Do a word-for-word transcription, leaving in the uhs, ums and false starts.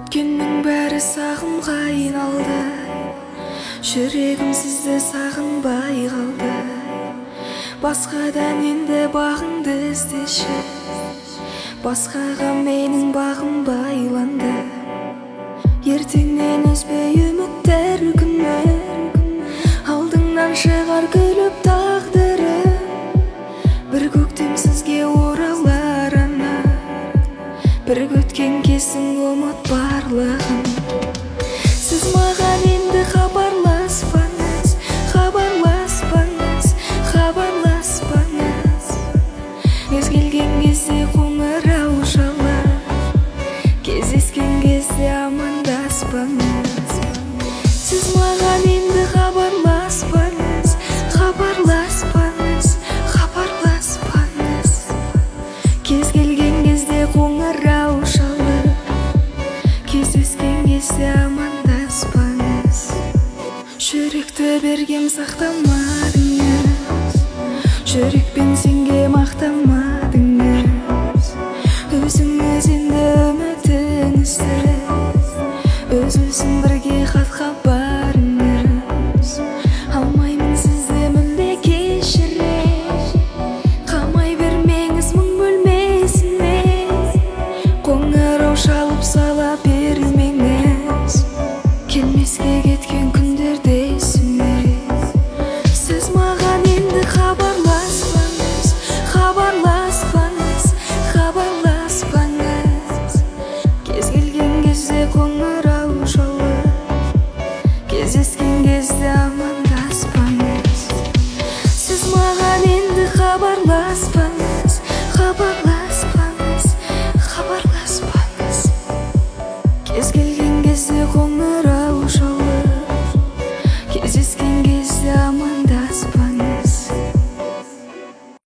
Өткеннің бәрі сағымға айналды, жүрегім сізді сағынбай қалды. Басқадан енді бағыңды іздеші, басқаға менің бағым байланды. Ертеңнен үзбей үміттер күні, алдыңнан шығар күліп тағдыры. Бір көктем сізге оралар ана, бір өткен кездің ұмыт барлығын. Сіз маған енді хабарласпаңыз, хабарласпаңыз, хабарласпаңыз. Кез келген кезде қоңырау шалып, кездескен кезде амандаспаңыз. Сіз маған енді хабарласпаңыз, хабарласпаңыз, хабарласпаңыз. Кез келген кезде қоңырау шалып, кездескен кезде амандаспаңыз. Жүректі бергем сақтамадыңыз, жүрекпен сенге мақтамадыңыз. Өзіңіз енді үмітіңізді, өз-өзің бірге хатқа барыңыз. Алмаймын сізді мүлде кешіре, қалмай бермеңіз мұң бөлмесіне. Қоңырау шалып сала бермеңіз, келмеске кеткен күндерде есіме. Сіз маған енді хабарласпаңыз, хабарласпаңыз, хабарласпаңыз. Кез келген кезде қоңырау